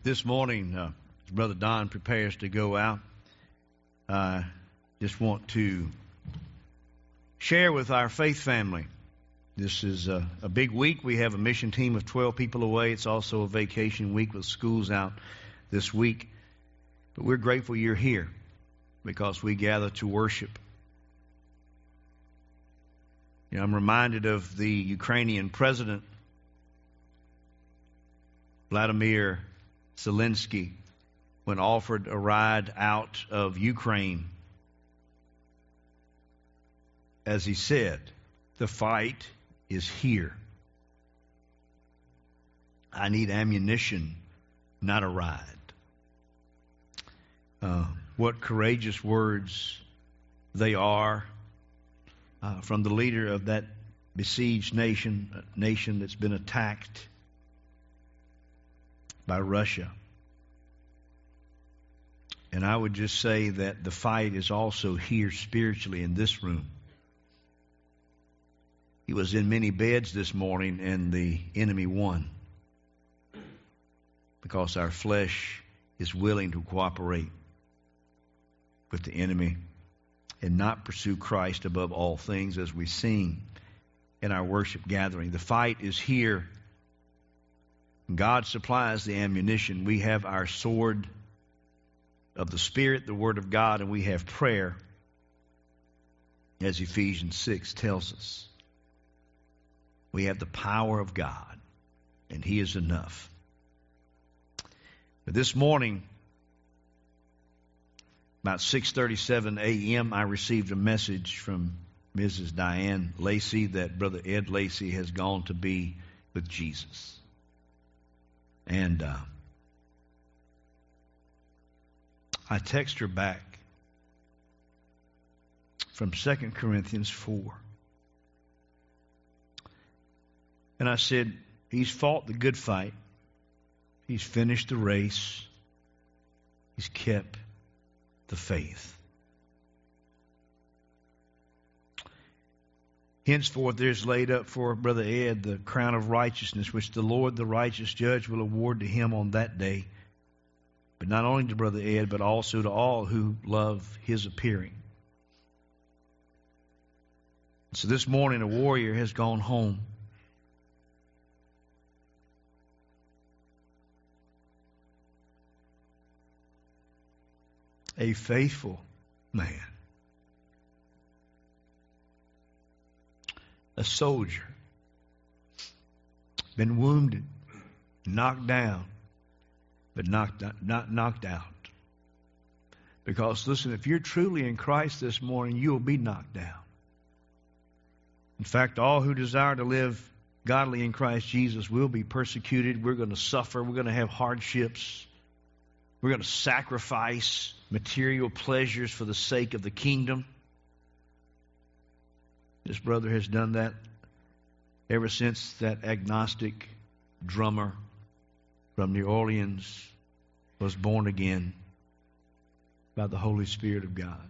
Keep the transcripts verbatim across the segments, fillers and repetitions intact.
This morning, uh, as Brother Don prepares to go out, I just want to share with our faith family. This is a, a big week. We have a mission team of twelve people away. It's also a vacation week with schools out this week. But we're grateful you're here because we gather to worship. You know, I'm reminded of the Ukrainian president, Vladimir Zelensky, when offered a ride out of Ukraine. As he said, the fight is here. I need ammunition, not a ride. Uh, what courageous words they are uh, from the leader of that besieged nation, a nation that's been attacked by Russia. And I would just say that the fight is also here spiritually in this room. He was in many beds this morning and the enemy won because our flesh is willing to cooperate with the enemy and not pursue Christ above all things as we sing in our worship gathering. The fight is here. God supplies the ammunition. We have our sword of the Spirit, the Word of God, and we have prayer, as Ephesians six tells us. We have the power of God, and He is enough. But this morning, about six thirty-seven a.m., I received a message from Missus Diane Lacey that Brother Ed Lacey has gone to be with Jesus. And uh, I text her back from Second Corinthians four. And I said, he's fought the good fight. He's finished the race. He's kept the faith. Henceforth there is laid up for Brother Ed the crown of righteousness, which the Lord, the righteous judge, will award to him on that day. But not only to Brother Ed, but also to all who love his appearing. So this morning a warrior has gone home. A faithful man. A soldier. Been wounded, knocked down, but knocked, not knocked out. Because, listen, if you're truly in Christ this morning, you will be knocked down. In fact, all who desire to live godly in Christ Jesus will be persecuted. We're going to suffer. We're going to have hardships. We're going to sacrifice material pleasures for the sake of the kingdom. This brother has done that ever since that agnostic drummer from New Orleans was born again by the Holy Spirit of God.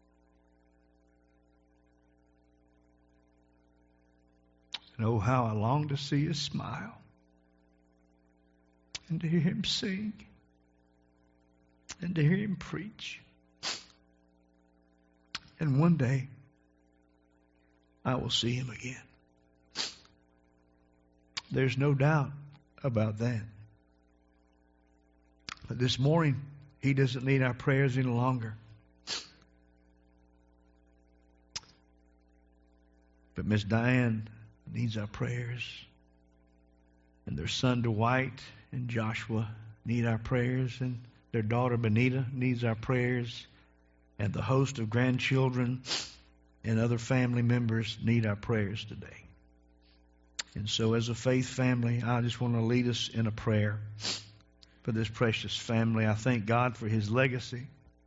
And oh, how I long to see his smile and to hear him sing and to hear him preach. And one day I will see him again. There's no doubt about that. But this morning, he doesn't need our prayers any longer. But Miss Diane needs our prayers. And their son Dwight and Joshua need our prayers. And their daughter Benita needs our prayers. And the host of grandchildren and other family members need our prayers today. And so as a faith family, I just want to lead us in a prayer for this precious family. I thank God for his legacy.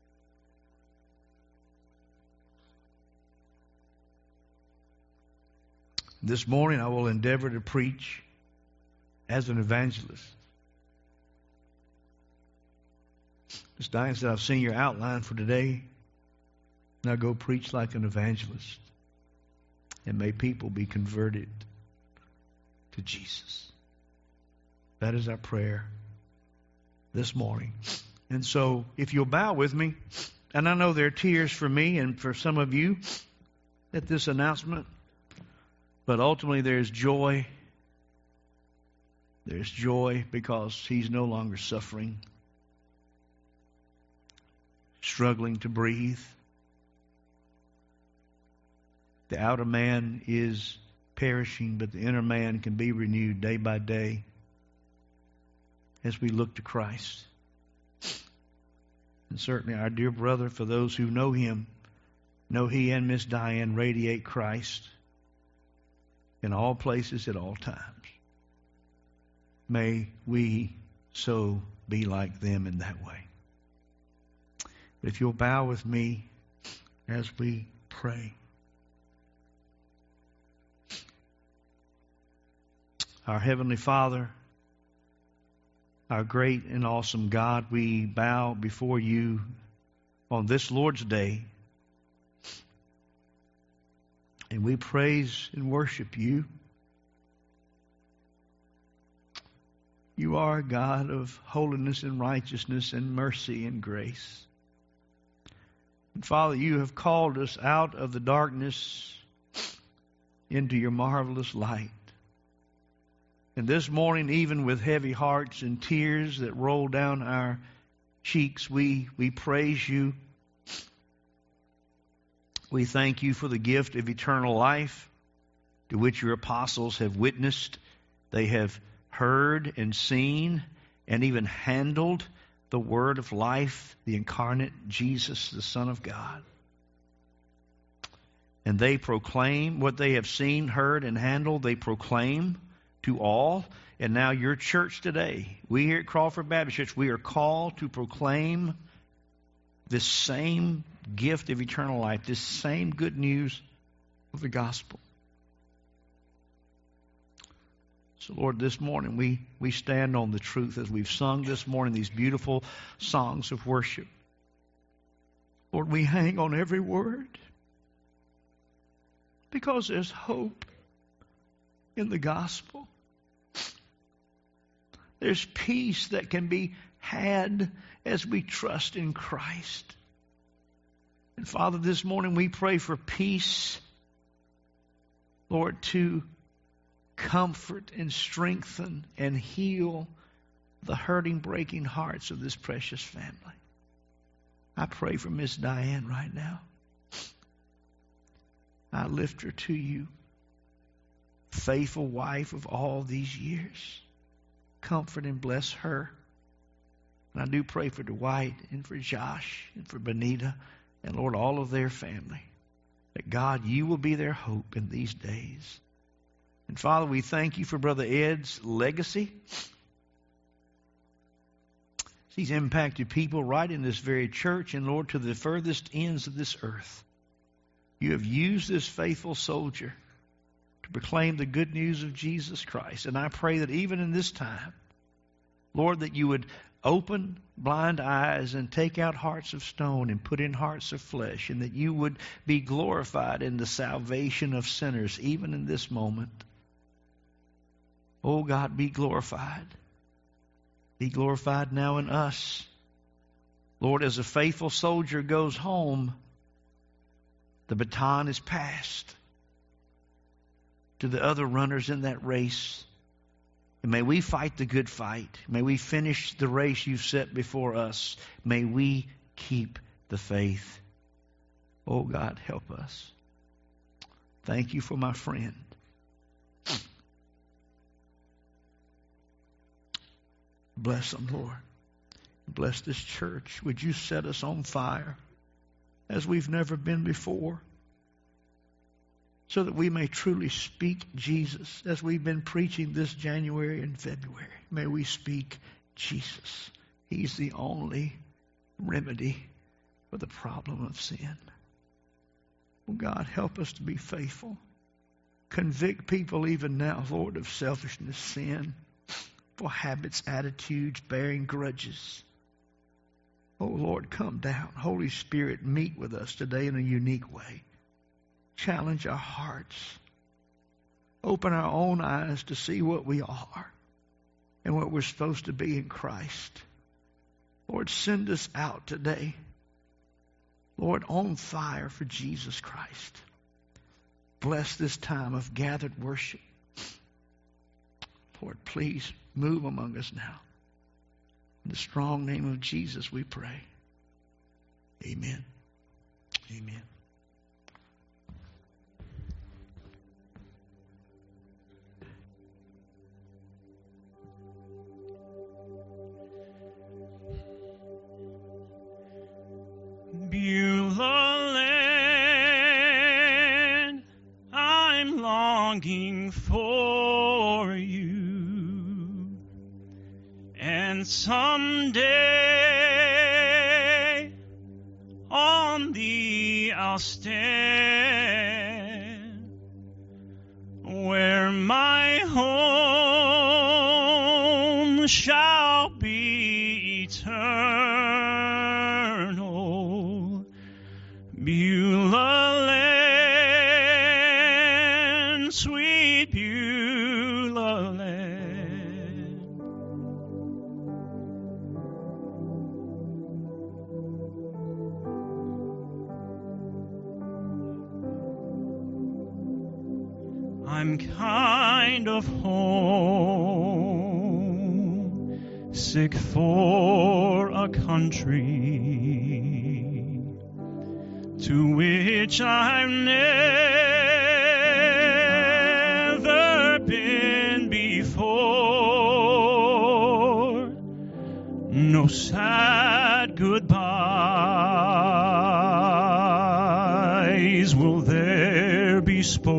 This morning I will endeavor to preach as an evangelist. Miss Diane said, I've seen your outline for today. Now go preach like an evangelist. And may people be converted to Jesus. That is our prayer. this morning. And so if you'll bow with me, and I know there are tears for me and for some of you at this announcement, but ultimately there's joy. There's joy because he's no longer suffering, struggling to breathe. The outer man is perishing, but the inner man can be renewed day by day as we look to Christ. And certainly our dear brother, for those who know him, know he and Miss Diane radiate Christ in all places at all times. May we so be like them in that way. But if you'll bow with me as we pray. Our Heavenly Father, our great and awesome God, we bow before you on this Lord's Day, and we praise and worship you. You are a God of holiness and righteousness and mercy and grace. And Father, you have called us out of the darkness into your marvelous light. And this morning, even with heavy hearts and tears that roll down our cheeks, we, we praise you. We thank you for the gift of eternal life to which your apostles have witnessed. They have heard and seen and even handled the word of life, the incarnate Jesus, the Son of God. And they proclaim what they have seen, heard, and handled. They proclaim to all. And now your church today, we here at Crawford Baptist Church, we are called to proclaim this same gift of eternal life, this same good news of the gospel. So Lord, this morning we, we stand on the truth as we've sung this morning these beautiful songs of worship. Lord, we hang on every word because there's hope in the gospel. There's peace that can be had as we trust in Christ. And Father, this morning we pray for peace, Lord, to comfort and strengthen and heal the hurting, breaking hearts of this precious family. I pray for Miss Diane right now. I lift her to you, faithful wife of all these years. Comfort and bless her. And I do pray for Dwight and for Josh and for Benita and, Lord, all of their family. That, God, you will be their hope in these days. And, Father, we thank you for Brother Ed's legacy. He's impacted people right in this very church and, Lord, to the furthest ends of this earth. You have used this faithful soldier to proclaim the good news of Jesus Christ. And I pray that even in this time, Lord, that you would open blind eyes and take out hearts of stone and put in hearts of flesh, and that you would be glorified in the salvation of sinners, even in this moment. Oh God, be glorified. Be glorified now in us. Lord, as a faithful soldier goes home, the baton is passed to the other runners in that race. And may we fight the good fight. May we finish the race you've set before us. May we keep the faith. Oh God, help us. Thank you for my friend. Bless them, Lord. Bless this church. Would you set us on fire as we've never been before, so that we may truly speak Jesus as we've been preaching this January and February. May we speak Jesus. He's the only remedy for the problem of sin. Oh God, help us to be faithful. Convict people even now, Lord, of selfishness, sin, for habits, attitudes, bearing grudges. Oh Lord, come down. Holy Spirit, meet with us today in a unique way. Challenge our hearts. Open our own eyes to see what we are and what we're supposed to be in Christ. Lord, send us out today, Lord, on fire for Jesus Christ. Bless this time of gathered worship. Lord, please move among us now. In the strong name of Jesus we pray. Amen. Amen. Beulah land, I'm longing for you, and someday on thee I'll stand, where my home shall be eternal. Beulah land, sweet Beulah land. I'm kind of homesick for a country to which I've never been before. No sad goodbyes will there be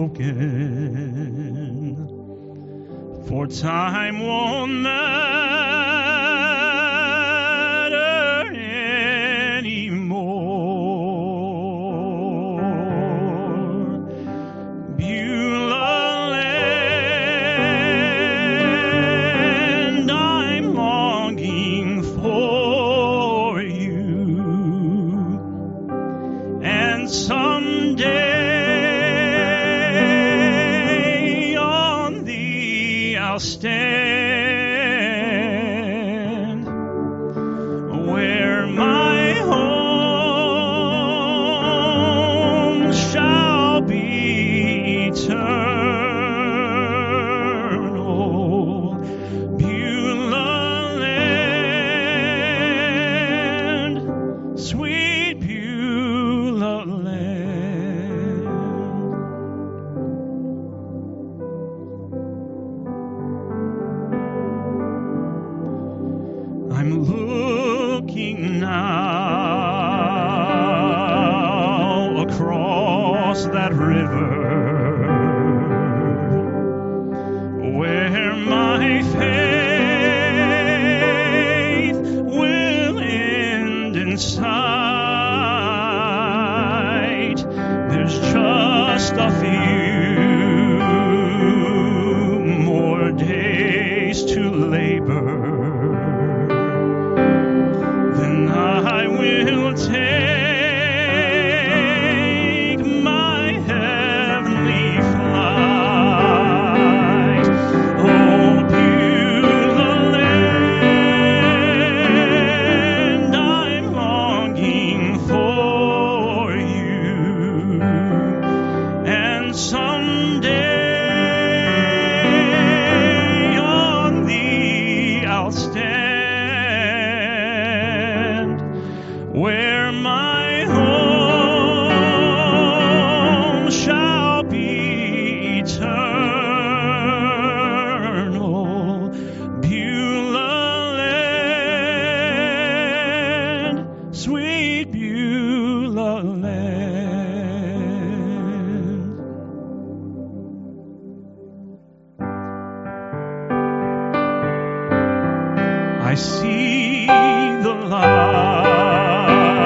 spoken, for time won't matter anymore. Beulah land, I'm longing for you, and someday on thee I'll stand, where my home shall be eternal. Beulah land, sweet Beulah land. I'm looking now across that river where my faith will end in sight. There's just a few more days to labor, then I will take my heavenly flight. Oh, Beulah land, I'm longing for you, and someday on thee I'll stand, where my home shall be eternal. Beulah land, sweet Beulah land. I see the light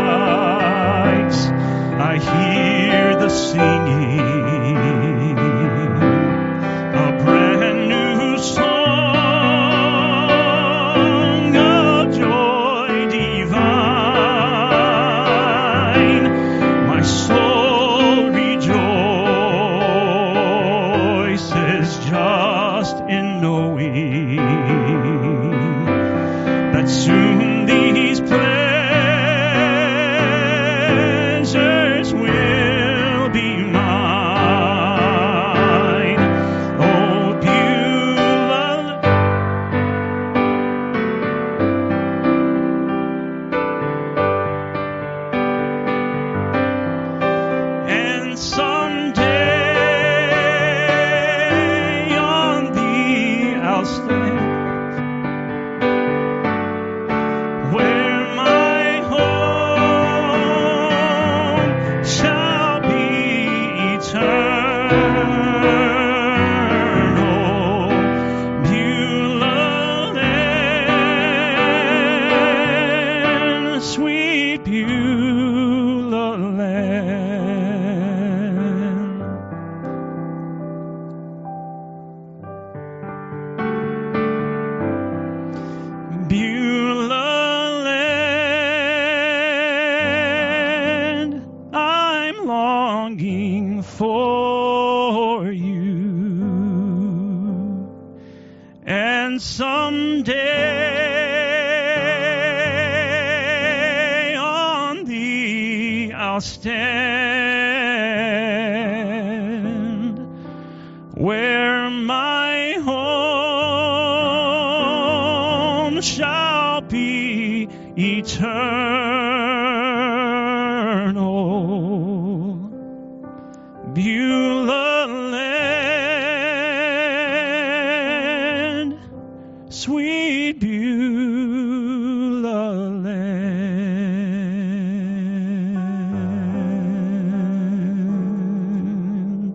shall stand, where my home shall be eternal. Beulah land, sweet Beulah land.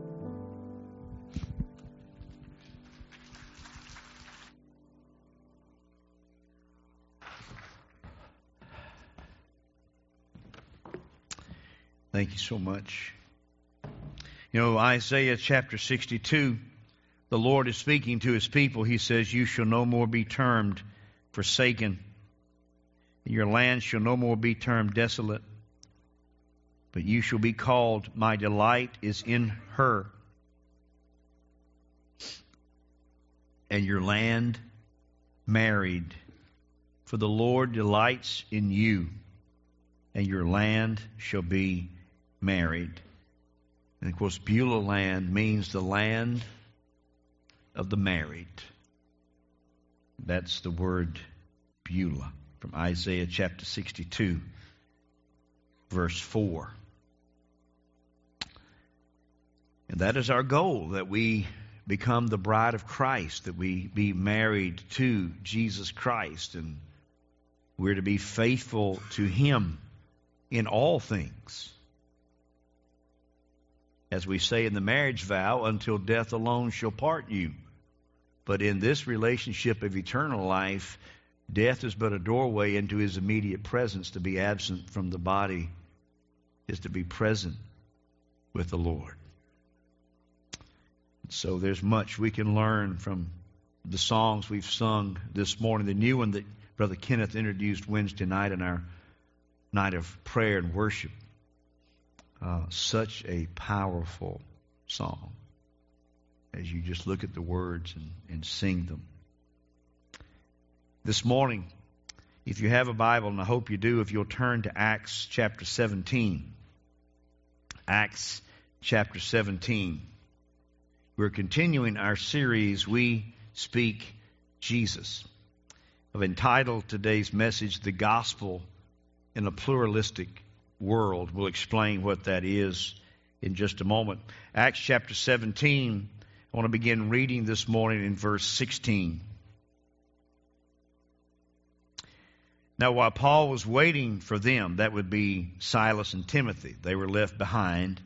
Thank you so much. You know, Isaiah chapter sixty-two, the Lord is speaking to His people. He says, you shall no more be termed forsaken. Your land shall no more be termed desolate. But you shall be called, my delight is in her. And your land married. For the Lord delights in you, and your land shall be married. And of course, Beulah land means the land of the married. That's the word Beulah from Isaiah chapter sixty-two, verse four. And that is our goal, that we become the bride of Christ, that we be married to Jesus Christ, and we're to be faithful to Him in all things. As we say in the marriage vow, until death alone shall part you. But in this relationship of eternal life, death is but a doorway into His immediate presence. To be absent from the body is to be present with the Lord. So there's much we can learn from the songs we've sung this morning. The new one that Brother Kenneth introduced Wednesday night in our night of prayer and worship. Uh, such a powerful song as you just look at the words and, and sing them. This morning, if you have a Bible, and I hope you do, if you'll turn to Acts chapter seventeen. Acts chapter seventeen. We're continuing our series, We Speak Jesus. I've entitled today's message, The Gospel in a Pluralistic World. We'll explain what that is in just a moment. Acts chapter seventeen, I want to begin reading this morning in verse sixteen. Now, while Paul was waiting for them, that would be Silas and Timothy, they were left behind.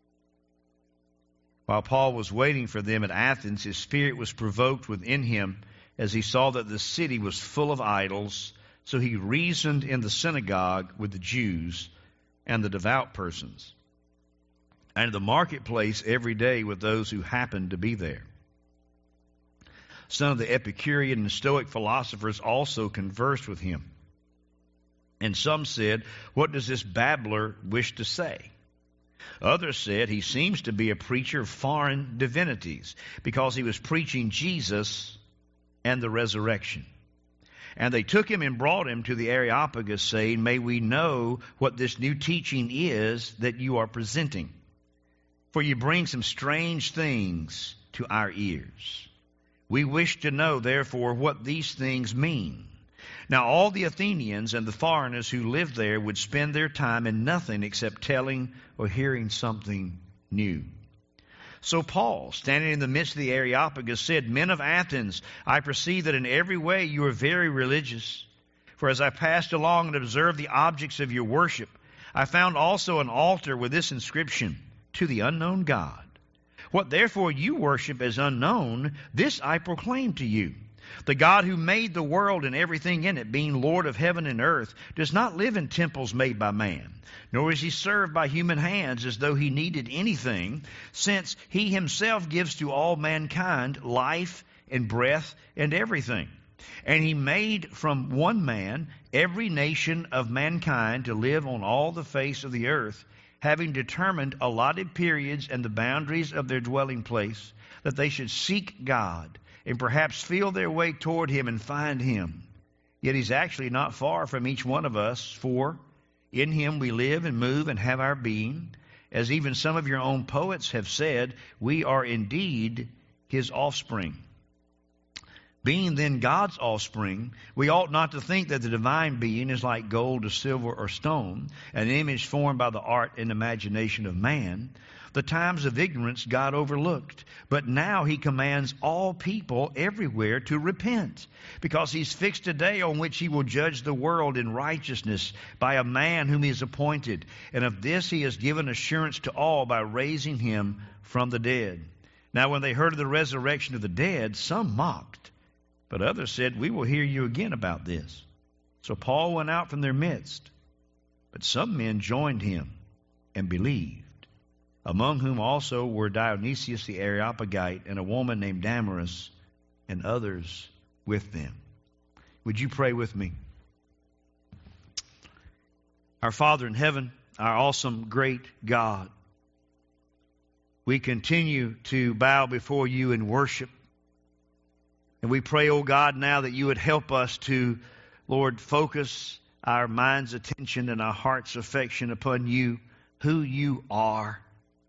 While Paul was waiting for them at Athens, his spirit was provoked within him as he saw that the city was full of idols. So he reasoned in the synagogue with the Jews and the devout persons, and in the marketplace every day with those who happened to be there. Some of the Epicurean and Stoic philosophers also conversed with him. And some said, what does this babbler wish to say? Others said, he seems to be a preacher of foreign divinities, because he was preaching Jesus and the resurrection. And they took him and brought him to the Areopagus, saying, may we know what this new teaching is that you are presenting. For you bring some strange things to our ears. We wish to know, therefore, what these things mean. Now all the Athenians and the foreigners who lived there would spend their time in nothing except telling or hearing something new. So Paul, standing in the midst of the Areopagus, said, men of Athens, I perceive that in every way you are very religious. For as I passed along and observed the objects of your worship, I found also an altar with this inscription, to the unknown God. What therefore you worship as unknown, this I proclaim to you. The God who made the world and everything in it, being Lord of heaven and earth, does not live in temples made by man, nor is he served by human hands as though he needed anything, since he himself gives to all mankind life and breath and everything. And he made from one man every nation of mankind to live on all the face of the earth, having determined allotted periods and the boundaries of their dwelling place, that they should seek God and perhaps feel their way toward him and find him. Yet he's actually not far from each one of us, for In him we live and move and have our being. As even some of your own poets have said, we are indeed his offspring. Being then God's offspring, we ought not to think that the divine being is like gold or silver or stone, an image formed by the art and imagination of man. The times of ignorance God overlooked, but now he commands all people everywhere to repent, because he's fixed a day on which he will judge the world in righteousness by a man whom he has appointed. And of this he has given assurance to all by raising him from the dead. Now when they heard of the resurrection of the dead, some mocked, but others said, we will hear you again about this. So Paul went out from their midst, but some men joined him and believed, among whom also were Dionysius the Areopagite and a woman named Damaris, and others with them. Would you pray with me? Our Father in heaven, our awesome, great God, we continue to bow before you in worship. And we pray, oh God, now that you would help us to, Lord, focus our mind's attention and our heart's affection upon you, who you are,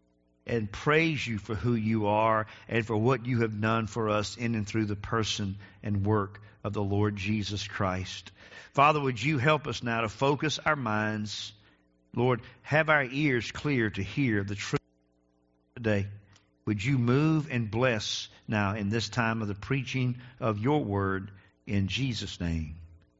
and praise you for who you are and for what you have done for us in and through the person and work of the Lord Jesus Christ. Father, would you help us now to focus our minds, Lord, have our ears clear to hear the truth today. Would you move and bless now in this time of the preaching of your word in Jesus' name.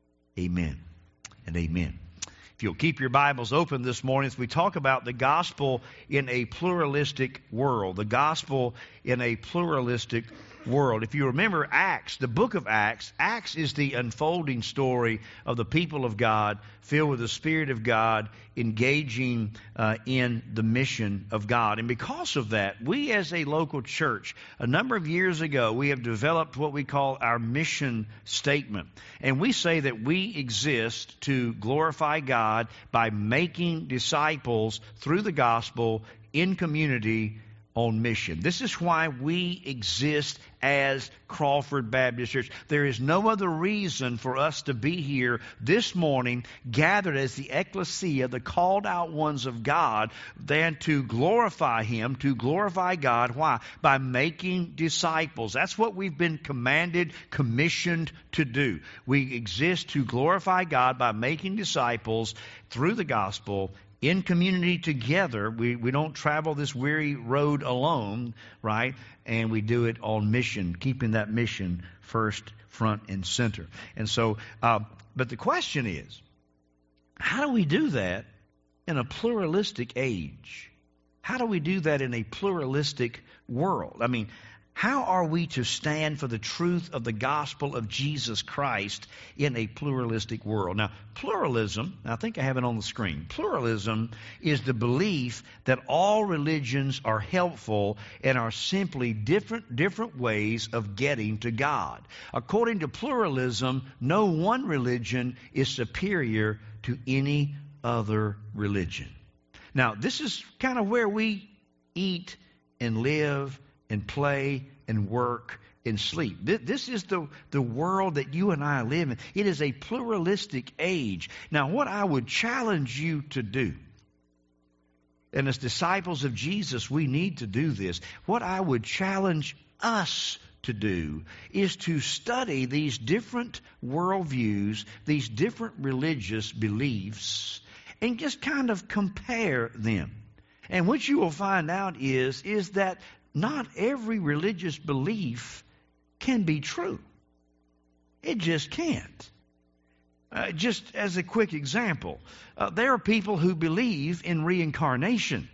Amen and amen. If you'll keep your Bibles open this morning as we talk about the gospel in a pluralistic world. The gospel in a pluralistic world. If you remember Acts, the book of Acts, Acts is the unfolding story of the people of God filled with the Spirit of God engaging uh, in the mission of God. And because of that, we as a local church, a number of years ago, we have developed what we call our mission statement. And we say that we exist to glorify God by making disciples through the gospel in community on mission. This is why we exist as Crawford Baptist Church. There is no other reason for us to be here this morning, gathered as the ecclesia, the called out ones of God, than to glorify Him, to glorify God. Why? By making disciples. That's what we've been commanded, commissioned to do. We exist to glorify God by making disciples through the gospel in community together. We, we don't travel this weary road alone, right? And we do it on mission, keeping that mission first, front, and center. And so, uh, but the question is, how do we do that in a pluralistic age? How do we do that in a pluralistic world? I mean, how are we to stand for the truth of the gospel of Jesus Christ in a pluralistic world? Now, pluralism, I think I have it on the screen. Pluralism is the belief that all religions are helpful and are simply different, different ways of getting to God. According to pluralism, no one religion is superior to any other religion. Now, this is kind of where we eat and live and play and work and sleep. This is the, the world that you and I live in. It is a pluralistic age. Now, what I would challenge you to do, and as disciples of Jesus, we need to do this. What I would challenge us to do is to study these different worldviews, these different religious beliefs, and just kind of compare them. And what you will find out is, is that not every religious belief can be true. It just can't. Uh, just as a quick example, uh, there are people who believe in reincarnation.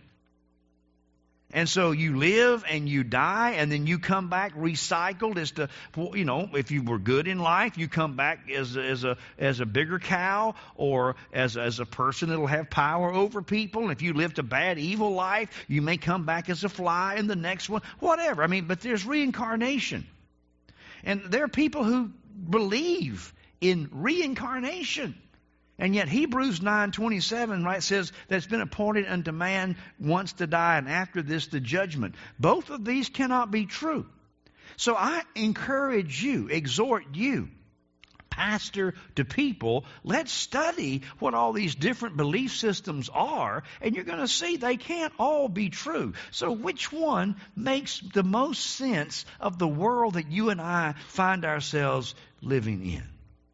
And so you live and you die and then you come back recycled as to, you know, if you were good in life, you come back as a, as a, as a bigger cow or as, as a person that will have power over people. And if you lived a bad, evil life, you may come back as a fly in the next one, whatever. I mean, but there's reincarnation. And there are people who believe in reincarnation. And yet Hebrews nine twenty-seven, right, says that it's been appointed unto man once to die, and after this the judgment. Both of these cannot be true. So I encourage you, exhort you, pastor to people, let's study what all these different belief systems are, and you're going to see they can't all be true. So which one makes the most sense of the world that you and I find ourselves living in?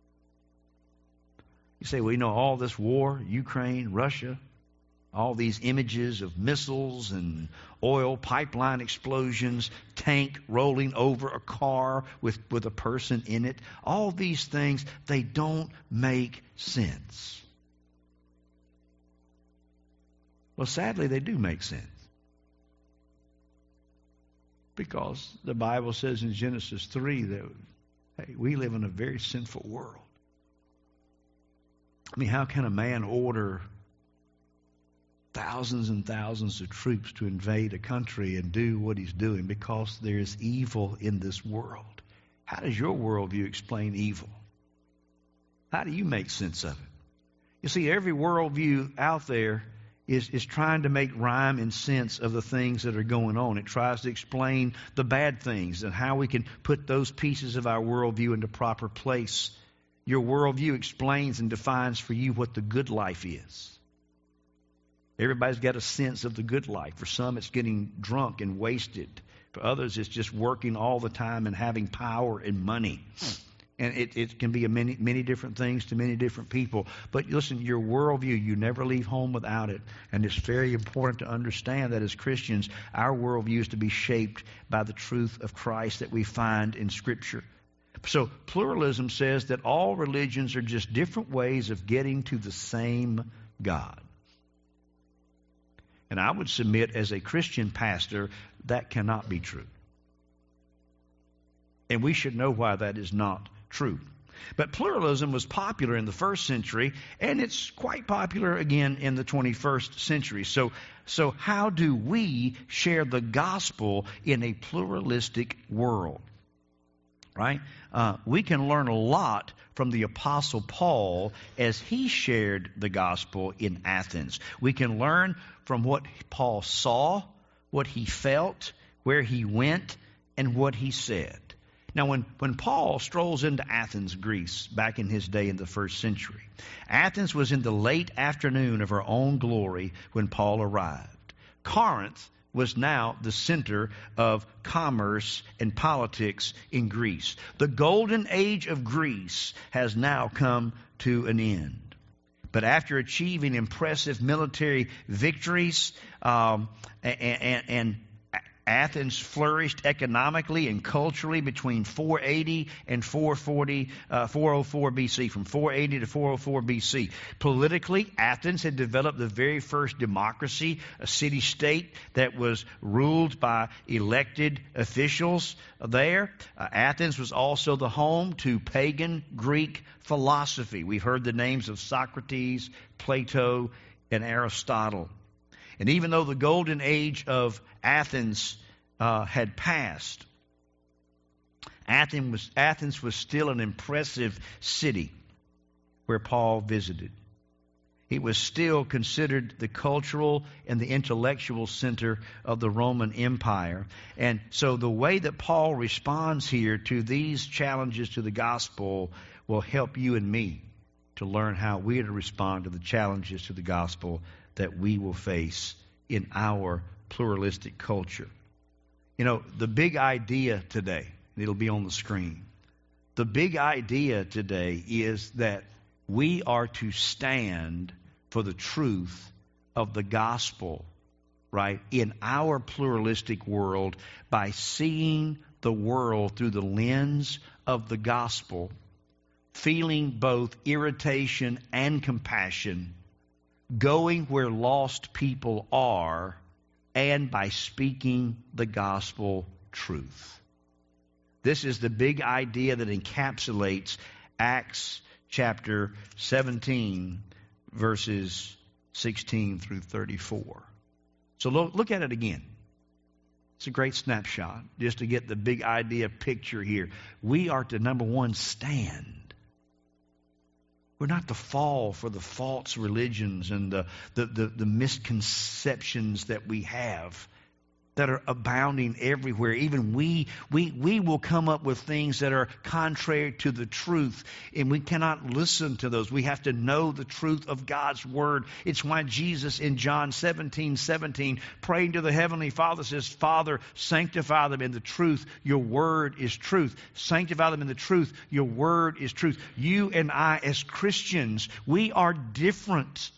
You say, well, you know, all this war, Ukraine, Russia, all these images of missiles and oil pipeline explosions, tank rolling over a car with, with a person in it. All these things, they don't make sense. Well, sadly, they do make sense. Because the Bible says in Genesis three that, hey, we live in a very sinful world. I mean, how can a man order thousands and thousands of troops to invade a country and do what he's doing? Because there's evil in this world. How does your worldview explain evil? How do you make sense of it? You see, every worldview out there is, is trying to make rhyme and sense of the things that are going on. It tries to explain the bad things and how we can put those pieces of our worldview into proper place. Your worldview explains and defines for you what the good life is. Everybody's got a sense of the good life. For some, it's getting drunk and wasted. For others, it's just working all the time and having power and money. And it, it can be a many, many different things to many different people. But listen, your worldview, you never leave home without it. And it's very important to understand that as Christians, our worldview is to be shaped by the truth of Christ that we find in Scripture. So pluralism says that all religions are just different ways of getting to the same God. And I would submit as a Christian pastor, that cannot be true. And we should know why that is not true. But pluralism was popular in the first century, and it's quite popular again in the twenty-first century. So, so how do we share the gospel in a pluralistic world? Right? Uh, we can learn a lot from the Apostle Paul as he shared the gospel in Athens. We can learn from what Paul saw, what he felt, where he went, and what he said. Now, when, when Paul strolls into Athens, Greece, back in his day in the first century, Athens was in the late afternoon of her own glory when Paul arrived. Corinth was now the center of commerce and politics in Greece. The golden age of Greece has now come to an end. But after achieving impressive military victories, um, and, and, and Athens flourished economically and culturally between four eighty and four forty, uh, four oh four B C, from four eighty to four oh four B C. Politically, Athens had developed the very first democracy, a city-state that was ruled by elected officials there. Uh, Athens was also the home to pagan Greek philosophy. We've heard the names of Socrates, Plato, and Aristotle. And even though the golden age of Athens uh, had passed, Athens was, Athens was still an impressive city where Paul visited. It was still considered the cultural and the intellectual center of the Roman Empire. And so the way that Paul responds here to these challenges to the gospel will help you and me to learn how we are to respond to the challenges to the gospel that we will face in our pluralistic culture. You know, the big idea today, it'll be on the screen. The big idea today is that we are to stand for the truth of the gospel, right, in our pluralistic world by seeing the world through the lens of the gospel, feeling both irritation and compassion, going where lost people are, and by speaking the gospel truth. This is the big idea that encapsulates Acts chapter seventeen, verses sixteen through thirty-four. So look, look at it again. It's a great snapshot just to get the big idea picture here. We are to, number one, stand. We're not to fall for the false religions and the, the, the, the misconceptions that we have. that are abounding everywhere. Even we, we, we will come up with things that are contrary to the truth, and we cannot listen to those. We have to know the truth of God's Word. It's why Jesus in John seventeen seventeen, praying to the Heavenly Father, says, Father, sanctify them in the truth. Your Word is truth. Sanctify them in the truth. Your Word is truth. You and I, as Christians, we are different.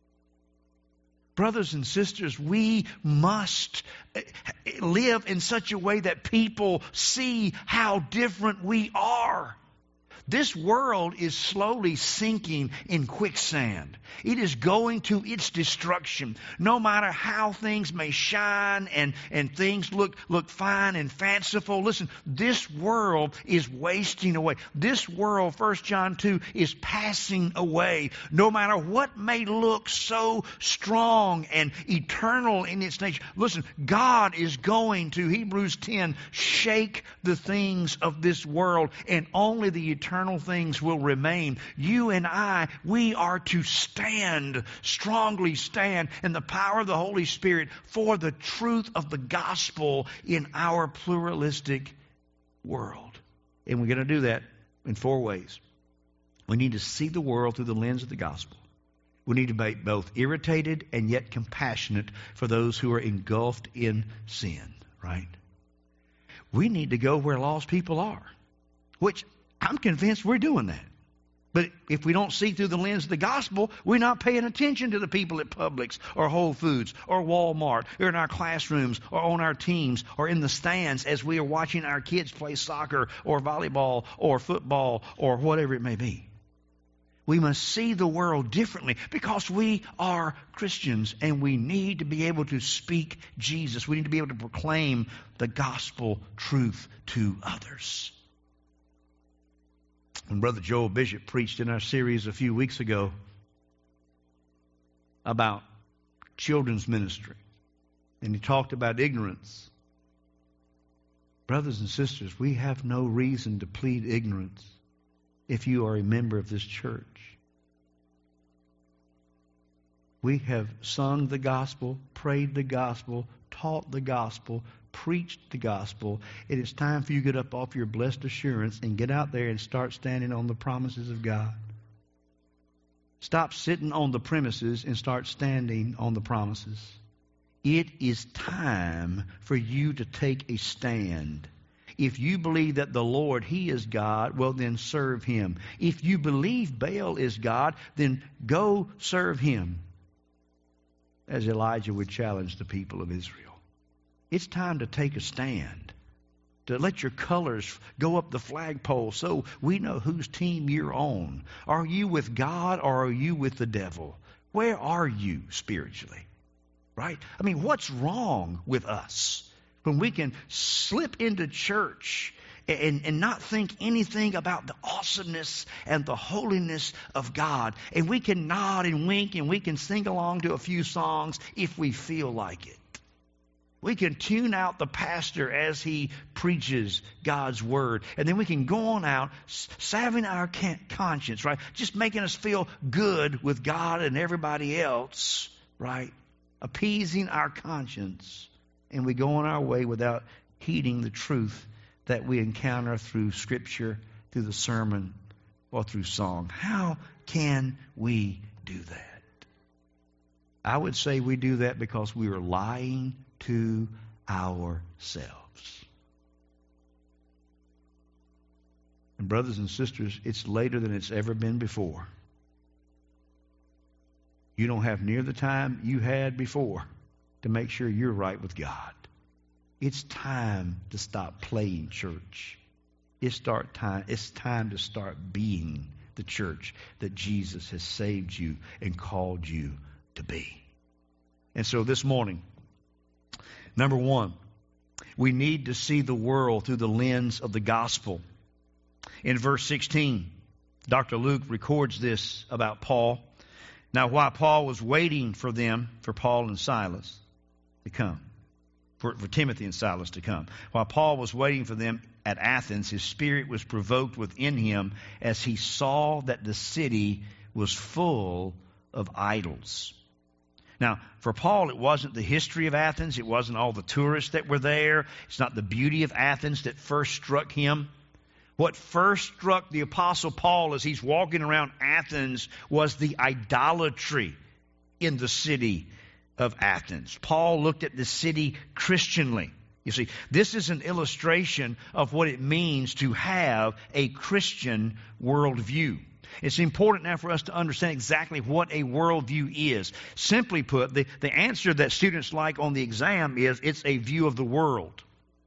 Brothers and sisters, we must live in such a way that people see how different we are. This world is slowly sinking in quicksand. It is going to its destruction. No matter how things may shine and, and things look, look fine and fanciful. Listen, this world is wasting away. This world, First John two, is passing away. No matter what may look so strong and eternal in its nature. Listen, God is going to, Hebrews ten, shake the things of this world, and only the eternal Eternal things will remain. You and I, we are to stand, strongly stand in the power of the Holy Spirit for the truth of the gospel in our pluralistic world. And we're going to do that in four ways. We need to see the world through the lens of the gospel. We need to be both irritated and yet compassionate for those who are engulfed in sin, right? We need to go where lost people are, which I'm convinced we're doing that. But if we don't see through the lens of the gospel, we're not paying attention to the people at Publix or Whole Foods or Walmart or in our classrooms or on our teams or in the stands as we are watching our kids play soccer or volleyball or football or whatever it may be. We must see the world differently because we are Christians and we need to be able to speak Jesus. We need to be able to proclaim the gospel truth to others. When Brother Joel Bishop preached in our series a few weeks ago about children's ministry, and he talked about ignorance. Brothers and sisters, we have no reason to plead ignorance if you are a member of this church. We have sung the gospel, prayed the gospel, taught the gospel, preached the gospel. It is time for you to get up off your blessed assurance and get out there and start standing on the promises of God. Stop sitting on the premises and start standing on the promises. It is time for you to take a stand. If you believe that the Lord, He is God, well then serve Him. If you believe Baal is God, then go serve Him. As Elijah would challenge the people of Israel. It's time to take a stand, to let your colors go up the flagpole so we know whose team you're on. Are you with God or are you with the devil? Where are you spiritually? Right? I mean, what's wrong with us when we can slip into church and, and not think anything about the awesomeness and the holiness of God? And we can nod and wink and we can sing along to a few songs if we feel like it. We can tune out the pastor as he preaches God's word. And then we can go on out, salving our conscience, right? Just making us feel good with God and everybody else, right? Appeasing our conscience. And we go on our way without heeding the truth that we encounter through Scripture, through the sermon, or through song. How can we do that? I would say we do that because we are lying to ourselves. And brothers and sisters, it's later than it's ever been before. You don't have near the time you had before to make sure you're right with God. It's time to stop playing church. It's start time, it's time to start being the church that Jesus has saved you and called you to be. And so this morning, number one, we need to see the world through the lens of the gospel. In verse sixteen, Doctor Luke records this about Paul. Now, while Paul was waiting for them, for Paul and Silas to come, for, for Timothy and Silas to come, while Paul was waiting for them at Athens, his spirit was provoked within him as he saw that the city was full of idols. Now, for Paul, it wasn't the history of Athens. It wasn't all the tourists that were there. It's not the beauty of Athens that first struck him. What first struck the Apostle Paul as he's walking around Athens was the idolatry in the city of Athens. Paul looked at the city Christianly. You see, this is an illustration of what it means to have a Christian worldview. It's important now for us to understand exactly what a worldview is. Simply put, the, the answer that students like on the exam is it's a view of the world.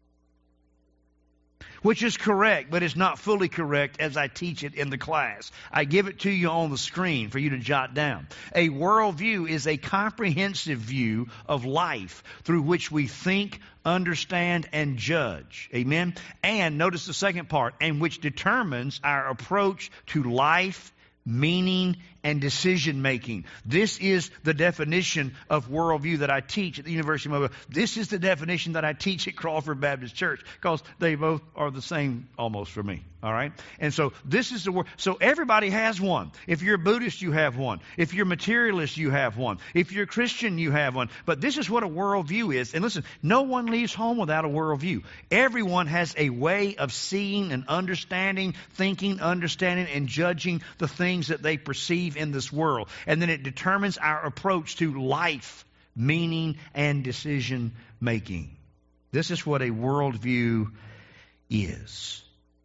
Which is correct, but it's not fully correct as I teach it in the class. I give it to you on the screen for you to jot down. A worldview is a comprehensive view of life through which we think, understand, and judge. Amen? And notice the second part, and which determines our approach to life, meaning, and decision-making. This is the definition of worldview that I teach at the University of Mobile. This is the definition that I teach at Crawford Baptist Church, because they both are the same almost for me. All right? And so this is the word. So everybody has one. If you're a Buddhist, you have one. If you're materialist, you have one. If you're a Christian, you have one. But this is what a worldview is. And listen, no one leaves home without a worldview. Everyone has a way of seeing and understanding, thinking, understanding, and judging the things that they perceive in this world. And then it determines our approach to life, meaning, and decision making. This is what a worldview is.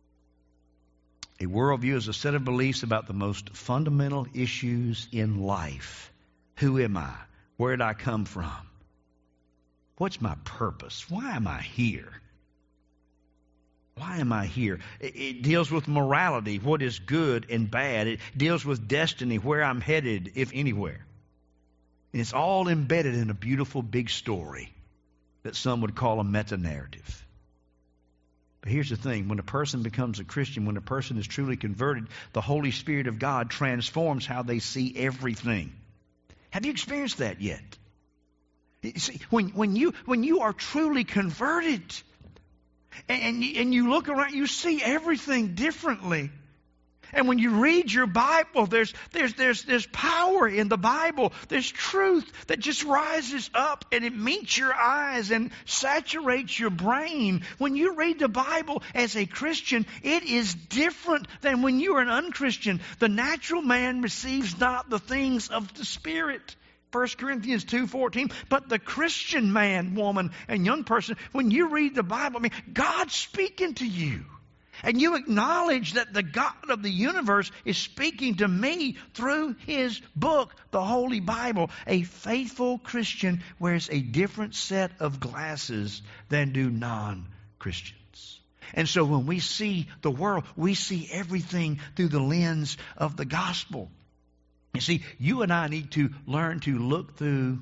A worldview is a set of beliefs about the most fundamental issues in life. Who am I? Where did I come from? What's my purpose? Why am I here? Why am I here? It, it deals with morality, what is good and bad. It deals with destiny, where I'm headed, if anywhere. And it's all embedded in a beautiful big story that some would call a meta-narrative. But here's the thing. When a person becomes a Christian, when a person is truly converted, the Holy Spirit of God transforms how they see everything. Have you experienced that yet? You see, when, when, you, when you are truly converted and, and, you, and you look around, you see everything differently. And when you read your Bible, there's, there's, there's, there's power in the Bible. There's truth that just rises up and it meets your eyes and saturates your brain. When you read the Bible as a Christian, it is different than when you are an unchristian. The natural man receives not the things of the Spirit. First Corinthians two fourteen. But the Christian man, woman, and young person, when you read the Bible, I mean, God's speaking to you. And you acknowledge that the God of the universe is speaking to me through His book, the Holy Bible. A faithful Christian wears a different set of glasses than do non-Christians. And so when we see the world, we see everything through the lens of the gospel. You see, you and I need to learn to look through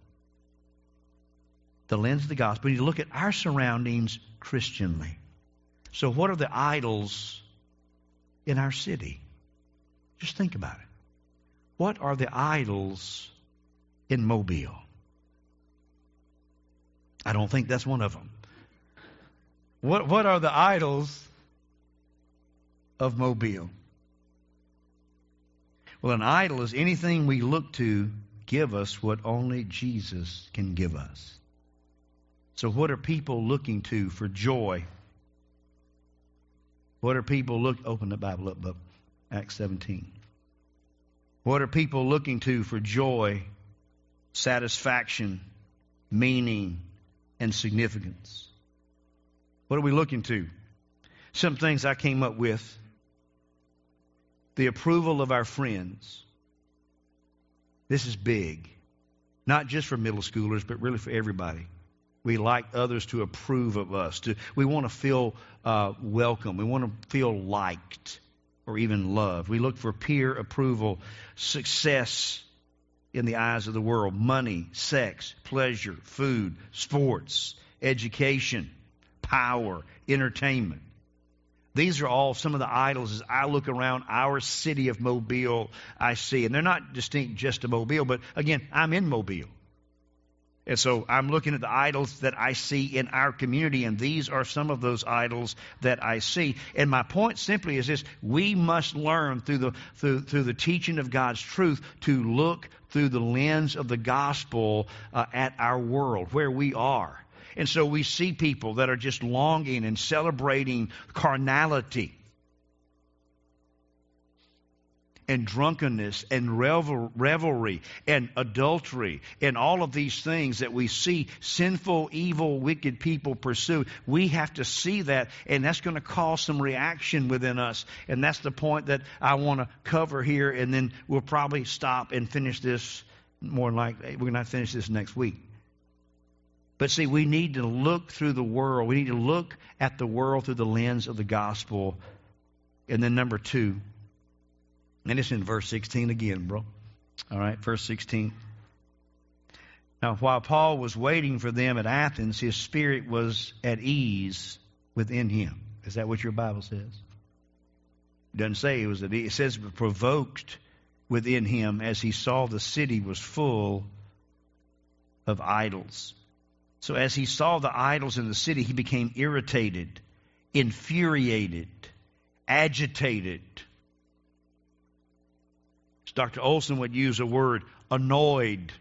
the lens of the gospel. We need to look at our surroundings Christianly. So what are the idols in our city? Just think about it. What are the idols in Mobile? I don't think that's one of them. What, what are the idols of Mobile? Well, an idol is anything we look to give us what only Jesus can give us. So what are people looking to for joy? What are people look? Open the Bible up, up, Acts seventeen. What are people looking to for joy, satisfaction, meaning, and significance? What are we looking to? Some things I came up with. The approval of our friends. This is big. Not just for middle schoolers, but really for everybody. We like others to approve of us. To, we want to feel uh, welcome. We want to feel liked or even loved. We look for peer approval, success in the eyes of the world, money, sex, pleasure, food, sports, education, power, entertainment. These are all some of the idols as I look around our city of Mobile, I see. And they're not distinct just to Mobile, but again, I'm in Mobile. And so I'm looking at the idols that I see in our community, and these are some of those idols that I see. And my point simply is this: we must learn through the through through the teaching of God's truth to look through the lens of the gospel uh, at our world, where we are. And so we see people that are just longing and celebrating carnality and drunkenness and revel, revelry and adultery and all of these things that we see sinful, evil, wicked people pursue. We have to see that, and that's going to cause some reaction within us. And that's the point that I want to cover here, and then we'll probably stop and finish this more likely. We're going to finish this next week. But see, we need to look through the world. We need to look at the world through the lens of the gospel. And then number two, and it's in verse sixteen again, bro. All right, verse sixteen. Now, while Paul was waiting for them at Athens, his spirit was at ease within him. Is that what your Bible says? It doesn't say it was at ease. It says it was provoked within him as he saw the city was full of idols. So as he saw the idols in the city, he became irritated, infuriated, agitated. Doctor Olson would use a word, annoyed.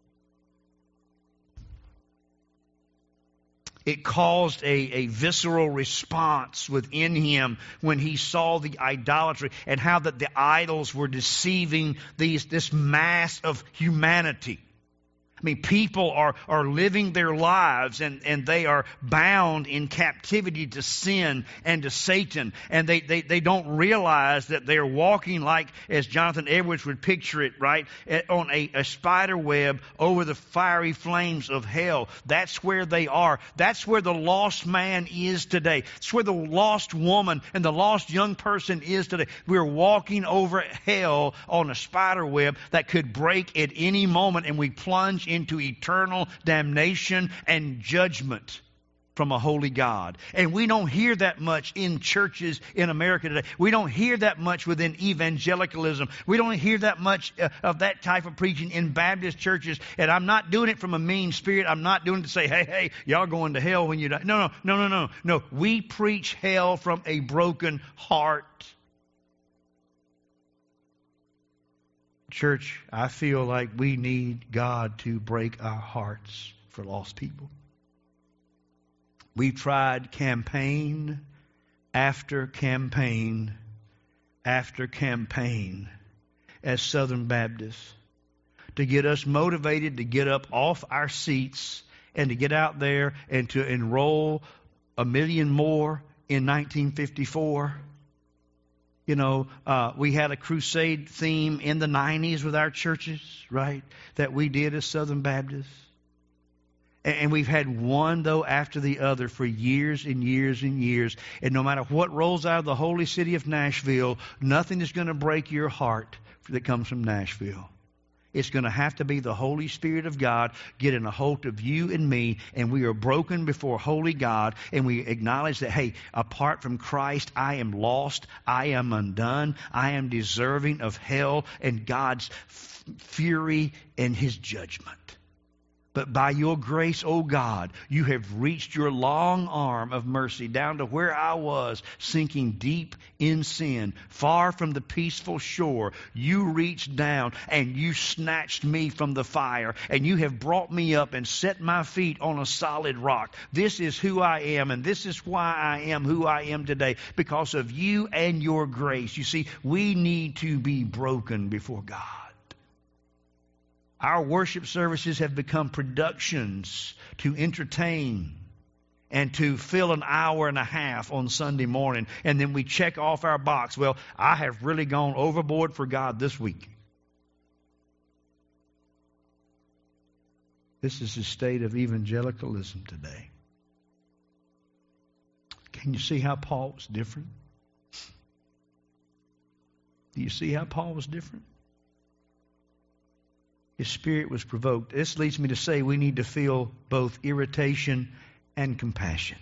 It caused a, a visceral response within him when he saw the idolatry and how that the idols were deceiving these this mass of humanity. I mean, people are, are living their lives and, and they are bound in captivity to sin and to Satan. And they, they, they don't realize that they're walking like, as Jonathan Edwards would picture it, right, on a, a spider web over the fiery flames of hell. That's where they are. That's where the lost man is today. It's where the lost woman and the lost young person is today. We're walking over hell on a spider web that could break at any moment, and we plunge into eternal damnation and judgment from a holy God. And we don't hear that much in churches in America today. We don't hear that much within evangelicalism. We don't hear that much uh, of that type of preaching in Baptist churches. And I'm not doing it from a mean spirit. I'm not doing it to say, hey, hey, y'all going to hell when you die. No, no, no, no, no. No, we preach hell from a broken heart. Church, I feel like we need God to break our hearts for lost people. We've tried campaign after campaign after campaign as Southern Baptists to get us motivated to get up off our seats and to get out there and to enroll a million more in nineteen fifty-four. You know, uh, we had a crusade theme in the nineties with our churches, right, that we did as Southern Baptists. And, and we've had one, though, after the other for years and years and years. And no matter what rolls out of the holy city of Nashville, nothing is going to break your heart that comes from Nashville. It's going to have to be the Holy Spirit of God getting a hold of you and me, and we are broken before holy God, and we acknowledge that, hey, apart from Christ, I am lost, I am undone, I am deserving of hell and God's f- fury and His judgment. But by your grace, O God, you have reached your long arm of mercy down to where I was, sinking deep in sin, far from the peaceful shore. You reached down and you snatched me from the fire, and you have brought me up and set my feet on a solid rock. This is who I am, and this is why I am who I am today, because of you and your grace. You see, we need to be broken before God. Our worship services have become productions to entertain and to fill an hour and a half on Sunday morning. And then we check off our box. Well, I have really gone overboard for God this week. This is the state of evangelicalism today. Can you see how Paul was different? Do you see how Paul was different? His spirit was provoked. This leads me to say we need to feel both irritation and compassion.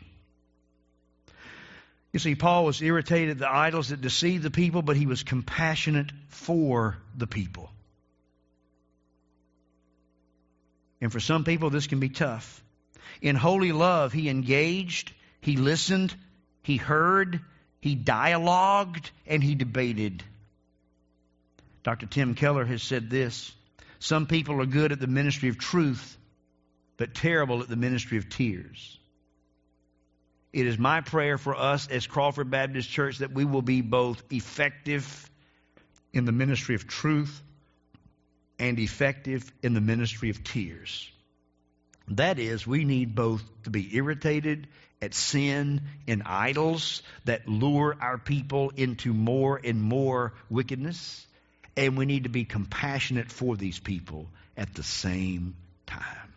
You see, Paul was irritated at the idols that deceived the people, but he was compassionate for the people. And for some people, this can be tough. In holy love, he engaged, he listened, he heard, he dialogued, and he debated. Doctor Tim Keller has said this: some people are good at the ministry of truth, but terrible at the ministry of tears. It is my prayer for us as Crawford Baptist Church that we will be both effective in the ministry of truth and effective in the ministry of tears. That is, we need both to be irritated at sin and idols that lure our people into more and more wickedness, and we need to be compassionate for these people at the same time.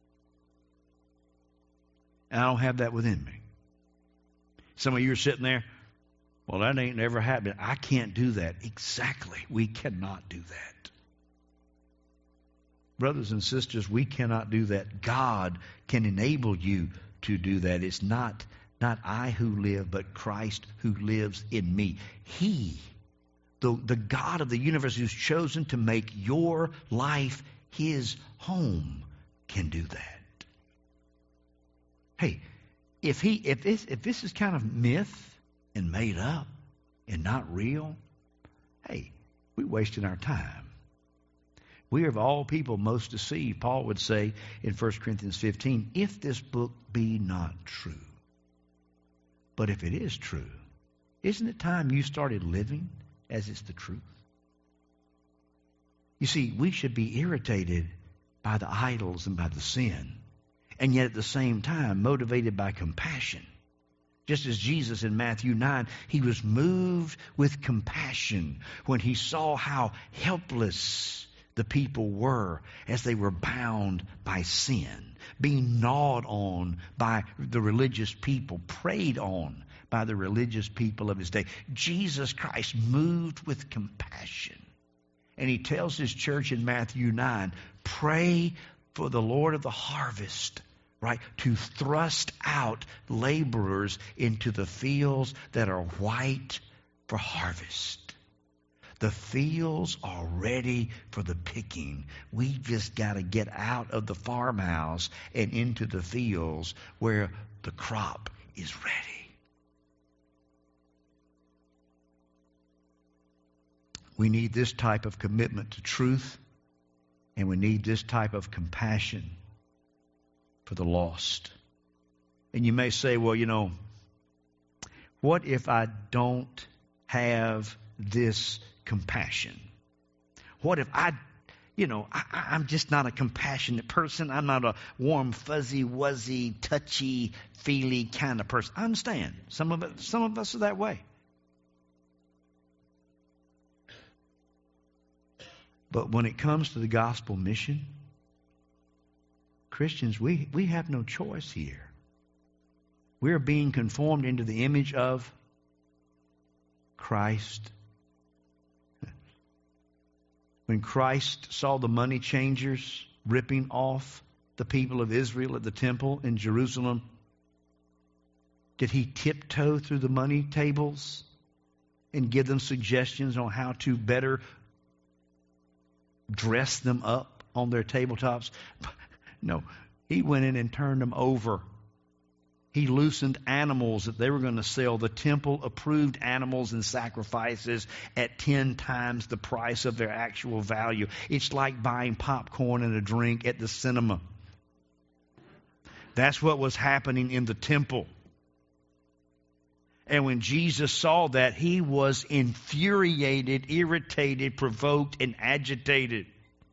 And I don't have that within me. Some of you are sitting there, well, that ain't never happened. I can't do that. Exactly. We cannot do that. Brothers and sisters, we cannot do that. God can enable you to do that. It's not, not I who live, but Christ who lives in me. He, the, the God of the universe who's chosen to make your life his home, can do that. Hey, if he if this if this is kind of myth and made up and not real, hey, we're wasting our time. We are of all people most deceived. Paul would say in First Corinthians fifteen, if this book be not true. But if it is true, isn't it time you started living as it's the truth? You see, we should be irritated by the idols and by the sin, and yet at the same time motivated by compassion. Just as Jesus in Matthew nine, he was moved with compassion when he saw how helpless the people were as they were bound by sin, being gnawed on by the religious people, preyed on by the religious people of his day. Jesus Christ moved with compassion. And he tells his church in Matthew nine, pray for the Lord of the harvest, right, to thrust out laborers into the fields that are white for harvest. The fields are ready for the picking. We've just got to get out of the farmhouse and into the fields where the crop is ready. We need this type of commitment to truth, and we need this type of compassion for the lost. And you may say, well, you know, what if I don't have this compassion? What if I, you know, I, I'm just not a compassionate person. I'm not a warm, fuzzy, wuzzy, touchy, feely kind of person. I understand. Some of it, some of us are that way. But when it comes to the gospel mission, Christians, we, we have no choice here. We're being conformed into the image of Christ. When Christ saw the money changers ripping off the people of Israel at the temple in Jerusalem, did he tiptoe through the money tables and give them suggestions on how to better dress them up on their tabletops? No, he went in and turned them over. He loosened animals that they were going to sell, the temple-approved animals and sacrifices, at ten times the price of their actual value. It's like buying popcorn and a drink at the cinema. That's what was happening in the temple. And when Jesus saw that, he was infuriated, irritated, provoked, and agitated.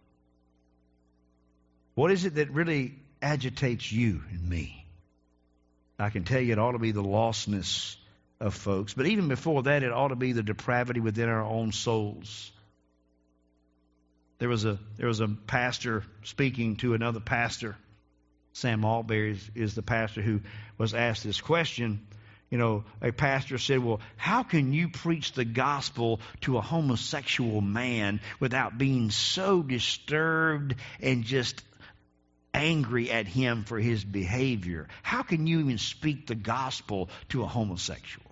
What is it that really agitates you and me? I can tell you it ought to be the lostness of folks. But even before that, it ought to be the depravity within our own souls. There was a there was a pastor speaking to another pastor. Sam Alberry is, is the pastor who was asked this question. You know, a pastor said, well, how can you preach the gospel to a homosexual man without being so disturbed and just angry at him for his behavior? How can you even speak the gospel to a homosexual?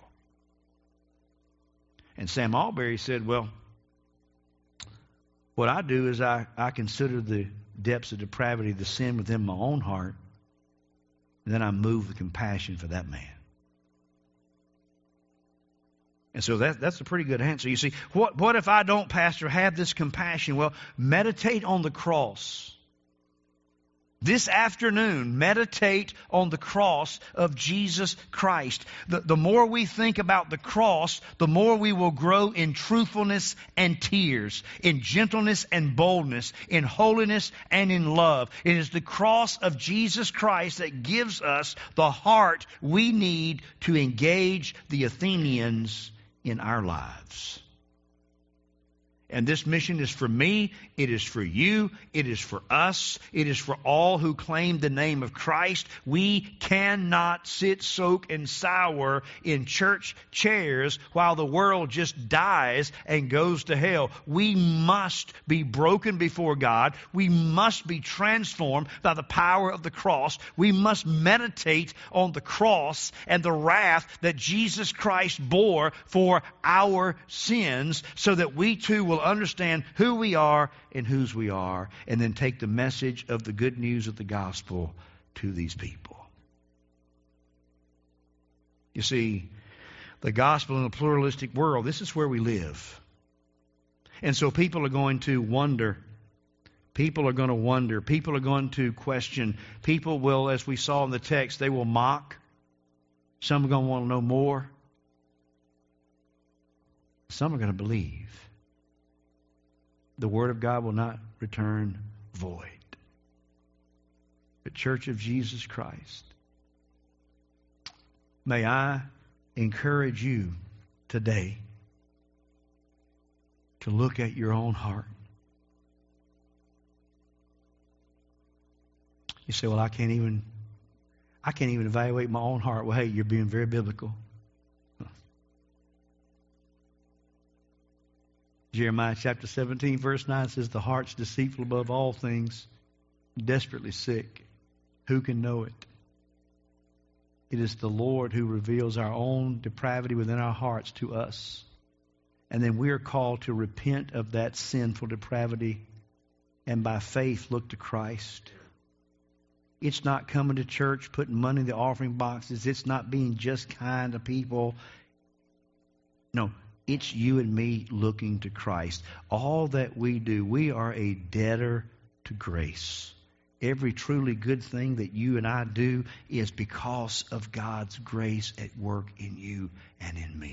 And Sam Alberry said, well, what I do is I, I consider the, depths of depravity, the sin within my own heart, and then I move with compassion for that man. And so that, that's a pretty good answer. You see, what, what if I don't, Pastor, have this compassion? Well, meditate on the cross. This afternoon, meditate on the cross of Jesus Christ. The, the more we think about the cross, the more we will grow in truthfulness and tears, in gentleness and boldness, in holiness and in love. It is the cross of Jesus Christ that gives us the heart we need to engage the Athenians in our lives. And this mission is for me, it is for you, it is for us, it is for all who claim the name of Christ. We cannot sit, soak, and sour in church chairs while the world just dies and goes to hell. We must be broken before God. We must be transformed by the power of the cross. We must meditate on the cross and the wrath that Jesus Christ bore for our sins, so that we too will understand who we are and whose we are, and then take the message of the good news of the gospel to these people. You see, the gospel in a pluralistic world, this is where we live. And so people are going to wonder. People are going to wonder. People are going to question. People will, as we saw in the text, they will mock. Some are going to want to know more. Some are going to believe. The Word of God will not return void. The Church of Jesus Christ, may I encourage you today to look at your own heart. You say, well, I can't even, I can't even evaluate my own heart. Well, hey, you're being very biblical. Jeremiah chapter seventeen, verse nine says, the heart's deceitful above all things, desperately sick. Who can know it? It is the Lord who reveals our own depravity within our hearts to us. And then we are called to repent of that sinful depravity and by faith look to Christ. It's not coming to church, putting money in the offering boxes. It's not being just kind to people. No. It's you and me looking to Christ. All that we do, we are a debtor to grace. Every truly good thing that you and I do is because of God's grace at work in you and in me.